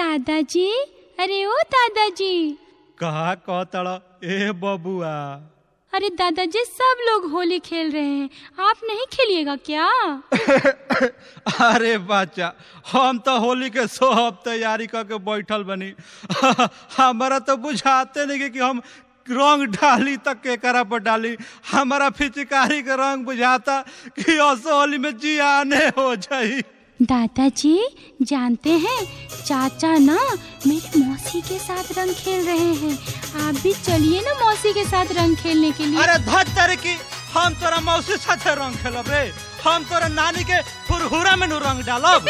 दादाजी, अरे ओ दादाजी। कहा कहतड़ ए बबुआ। अरे दादाजी, सब लोग होली खेल रहे हैं, आप नहीं खेलिएगा क्या? अरे बच्चा, हम तो होली के सब तैयारी करके बैठल बनी। हमारा तो बुझाते नहीं कि हम रंग डाली तक केकरा पर डाली। हमारा फिचकारी के रंग बुझाता कि असो होली में जियाने हो जाई। दादाजी, जानते हैं चाचा ना मेरी मौसी के साथ रंग खेल रहे हैं, आप भी चलिए ना मौसी के साथ रंग खेलने के लिए। अरे धत तेरे की, हम तोरा मौसी साथे रंग खेलब रे। हम तोरा नानी के फुरहुरा में नु रंग डालब।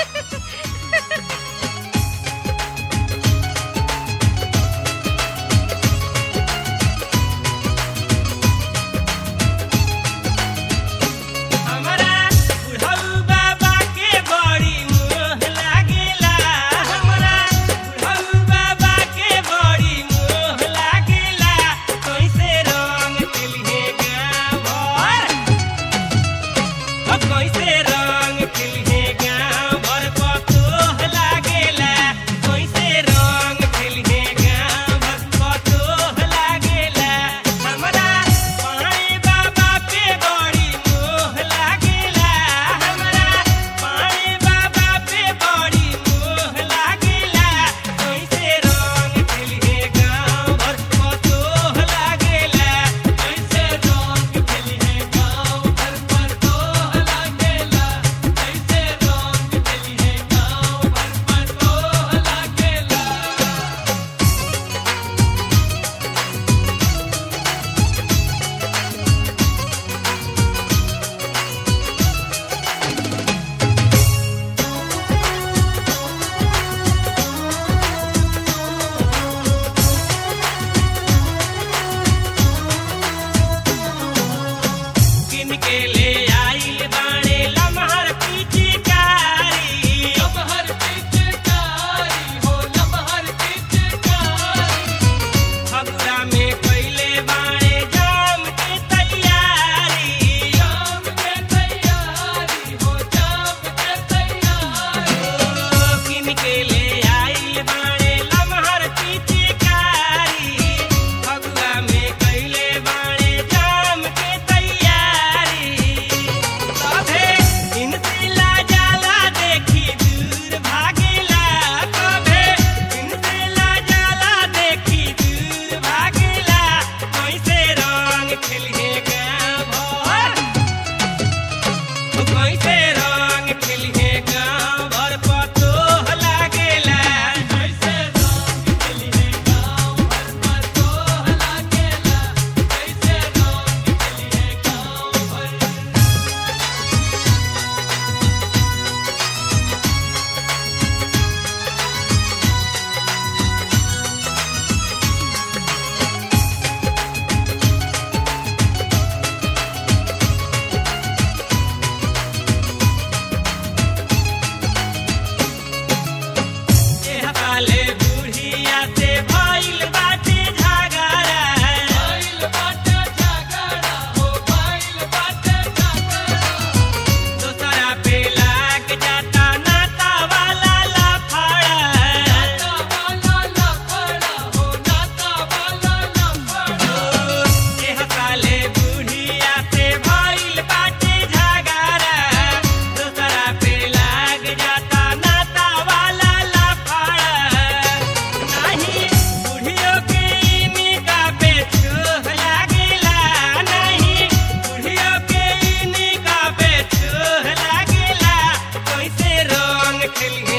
खेली